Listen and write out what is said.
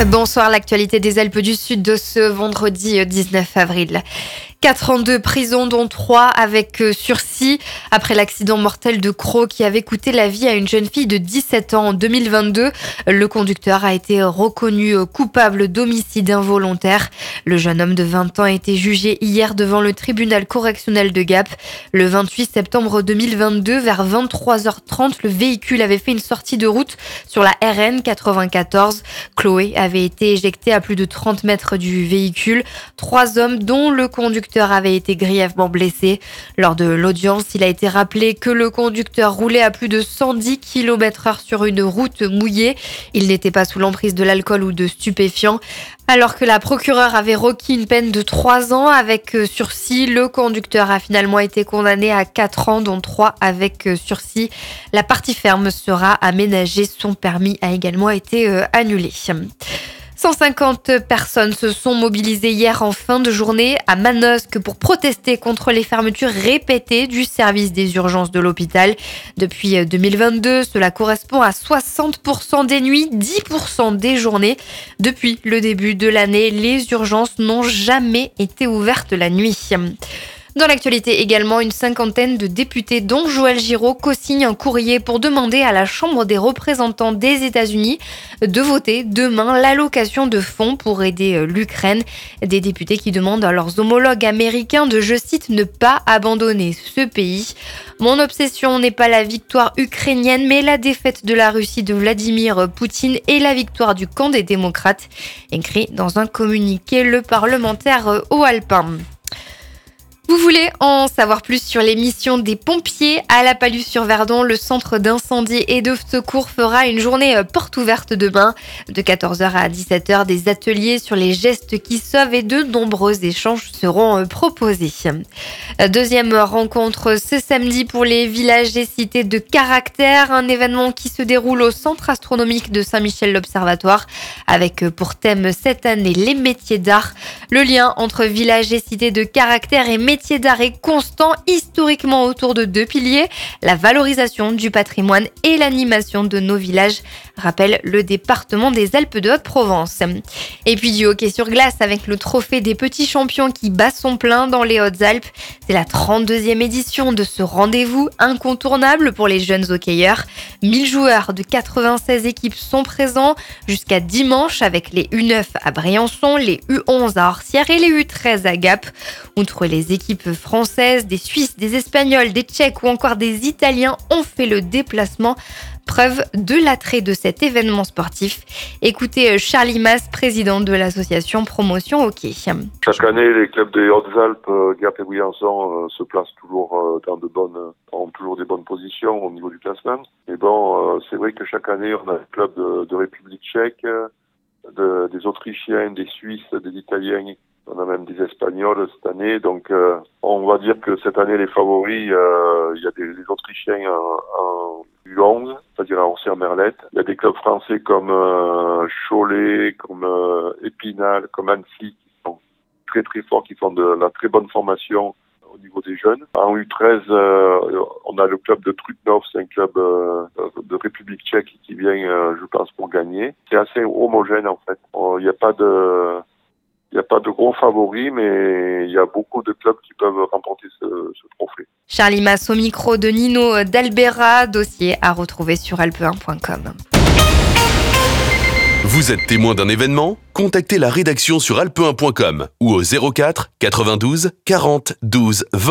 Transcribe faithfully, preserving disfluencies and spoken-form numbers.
Bonsoir, l'actualité des Alpes du Sud de ce vendredi dix-neuf avril. Quatre ans de prison, dont trois avec sursis, après l'accident mortel de Crau qui avait coûté la vie à une jeune fille de dix-sept ans en deux mille vingt-deux. Le conducteur a été reconnu coupable d'homicide involontaire. Le jeune homme de vingt ans a été jugé hier devant le tribunal correctionnel de Gap. Le vingt-huit septembre deux mille vingt-deux, vers vingt-trois heures trente, le véhicule avait fait une sortie de route sur la R N quatre-vingt-quatorze. Chloé avait été éjectée à plus de trente mètres du véhicule. Trois hommes, dont le conducteur, avait été grièvement blessé. Lors de l'audience, il a été rappelé que le conducteur roulait à plus de cent dix kilomètres heure sur une route mouillée. Il n'était pas sous l'emprise de l'alcool ou de stupéfiants. Alors que la procureure avait requis une peine de trois ans avec sursis, le conducteur a finalement été condamné à quatre ans, dont trois avec sursis. La partie ferme sera aménagée. Son permis a également été euh, annulé. cent cinquante personnes se sont mobilisées hier en fin de journée à Manosque pour protester contre les fermetures répétées du service des urgences de l'hôpital. Depuis deux mille vingt-deux, cela correspond à soixante pour cent des nuits, dix pour cent des journées. Depuis le début de l'année, les urgences n'ont jamais été ouvertes la nuit. Dans l'actualité également, une cinquantaine de députés, dont Joël Giraud, co-signent un courrier pour demander à la Chambre des représentants des États-Unis de voter demain l'allocation de fonds pour aider l'Ukraine. Des députés qui demandent à leurs homologues américains de, je cite, ne pas abandonner ce pays. Mon obsession n'est pas la victoire ukrainienne, mais la défaite de la Russie de Vladimir Poutine et la victoire du camp des démocrates, écrit dans un communiqué le parlementaire haut alpin. Vous voulez en savoir plus sur les missions des pompiers à La Palud-sur-Verdon? Le centre d'incendie et de secours fera une journée porte ouverte demain. De quatorze heures à dix-sept heures, des ateliers sur les gestes qui sauvent et de nombreux échanges seront proposés. Deuxième rencontre ce samedi pour les villages et cités de caractère, un événement qui se déroule au centre astronomique de Saint-Michel-l'Observatoire avec pour thème cette année les métiers d'art. Le lien entre villages et cités de caractère et métiers métier d'art est constant historiquement autour de deux piliers, la valorisation du patrimoine et l'animation de nos villages, rappelle le département des Alpes de Haute-Provence. Et puis du hockey sur glace avec le trophée des petits champions qui bat son plein dans les Hautes-Alpes. C'est la trente-deuxième édition de ce rendez-vous incontournable pour les jeunes hockeyeurs. mille joueurs de quatre-vingt-seize équipes sont présents jusqu'à dimanche avec les U neuf à Briançon, les U onze à Orsières et les U treize à Gap. Outre les équipes françaises, des Suisses, des Espagnols, des Tchèques ou encore des Italiens ont fait le déplacement. Preuve de l'attrait de cet événement sportif. Écoutez Charlie Mas, président de l'association Promotion Hockey. Chaque année, les clubs des Hautes-Alpes, euh, Gap et Briançon, euh, se placent toujours euh, dans de bonnes, ont toujours des bonnes positions au niveau du classement. Et bon, euh, c'est vrai que chaque année, on a des clubs de, de République tchèque, de, des Autrichiens, des Suisses, des Italiens. On a même des Espagnols cette année, donc euh, on va dire que cette année les favoris, euh, il y a des, des Autrichiens en, en U onze, c'est-à-dire à Orsières-Merlette. Il y a des clubs français comme euh, Cholet, comme euh, Épinal, comme Annecy qui sont très très forts, qui font de la très bonne formation au niveau des jeunes. En U treize, euh, on a le club de Trutnov, c'est un club euh, de République tchèque qui vient, euh, je pense, pour gagner. C'est assez homogène en fait. Il n'y a pas de Il n'y a pas de gros favoris, mais il y a beaucoup de clubs qui peuvent remporter ce, ce trophée. Charlie Mas au micro de Nino d'Albera, dossier à retrouver sur alpe un point com. Vous êtes témoin d'un événement? Contactez la rédaction sur alpe un point com ou au zéro quatre quatre-vingt-douze quarante douze vingt.